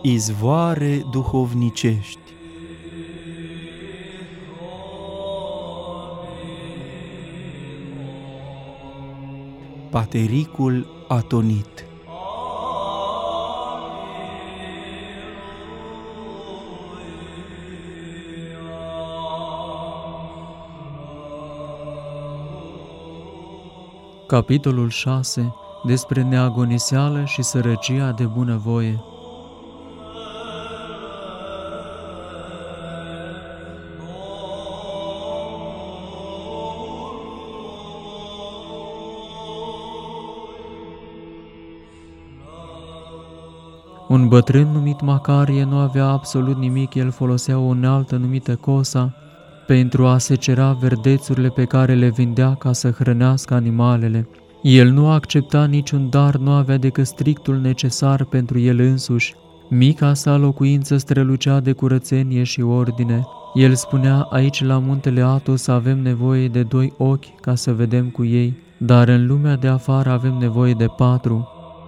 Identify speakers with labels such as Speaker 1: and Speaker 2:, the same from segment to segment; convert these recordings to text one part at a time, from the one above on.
Speaker 1: Izvoare duhovnicești. Patericul atonit.
Speaker 2: Capitolul 6. Despre neagoniseală și sărăcia de bunăvoie. Un bătrân numit Macarie nu avea absolut nimic, el folosea o unealtă numită cosa pentru a secera verdețurile pe care le vindea ca să hrănească animalele. El nu accepta niciun dar, nu avea decât strictul necesar pentru el însuși. Mica sa locuință strălucea de curățenie și ordine. El spunea: aici la muntele Athos avem nevoie de 2 ochi ca să vedem cu ei, dar în lumea de afară avem nevoie de 4.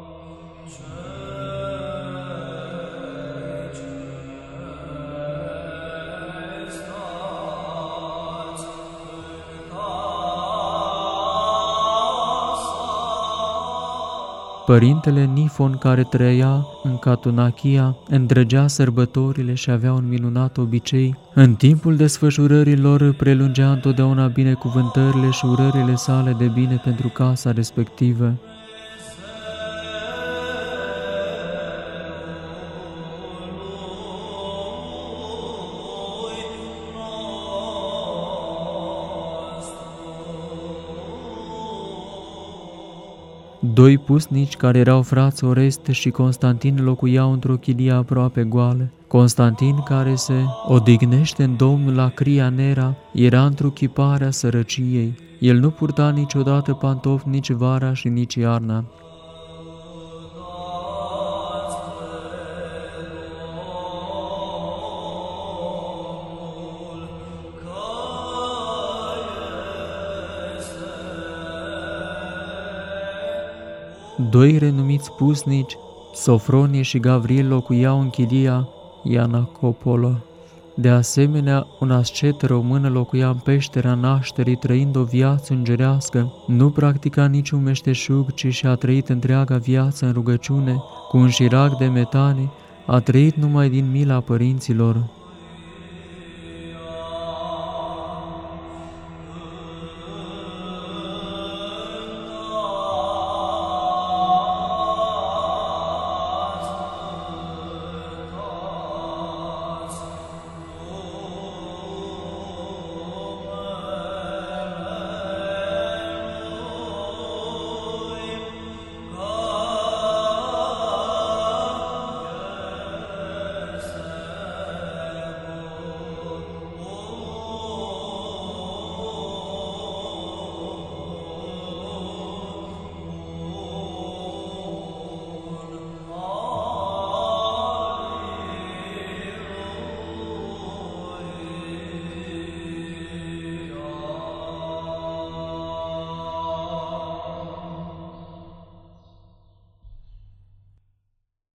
Speaker 2: Părintele Nifon, care trăia în Catunachia, îndrăgea sărbătorile și avea un minunat obicei. În timpul desfășurării lor prelungea întotdeauna binecuvântările și urările sale de bine pentru casa respectivă. Doi pusnici care erau frați, Oreste și Constantin, locuiau într-o chilie aproape goală. Constantin, care se odihnește în Domnul la Cria Nera, era întruchiparea sărăciei. El nu purta niciodată pantofi nici vara și nici iarna. Doi renumiți pusnici, Sofronie și Gavril, locuiau în chilia Ianacopolo. De asemenea, un ascet român locuia în peștera nașterii, trăind o viață îngerească. Nu practica niciun meșteșug, ci și-a trăit întreaga viață în rugăciune, cu un șirac de metane, a trăit numai din mila părinților.